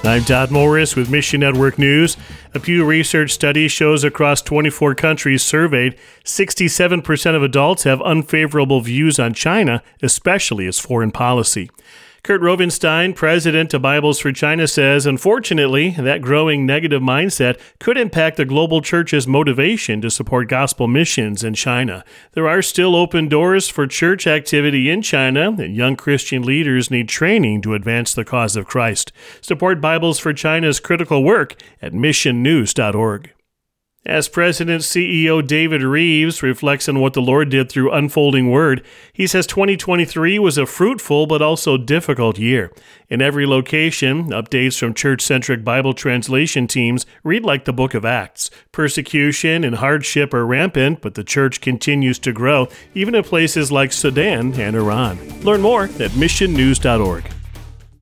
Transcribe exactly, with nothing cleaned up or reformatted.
I'm Todd Morris with Mission Network News. A Pew Research study shows across twenty-four countries surveyed, sixty-seven percent of adults have unfavorable views on China, especially its foreign policy. Kurt Rovenstein, president of Bibles for China, says, unfortunately, that growing negative mindset could impact the global church's motivation to support gospel missions in China. There are still open doors for church activity in China, and young Christian leaders need training to advance the cause of Christ. Support Bibles for China's critical work at mission news dot org. As President C E O David Reeves reflects on what the Lord did through Unfolding Word, he says twenty twenty-three was a fruitful but also difficult year. In every location, updates from church-centric Bible translation teams read like the book of Acts. Persecution and hardship are rampant, but the church continues to grow, even in places like Sudan and Iran. Learn more at mission news dot org.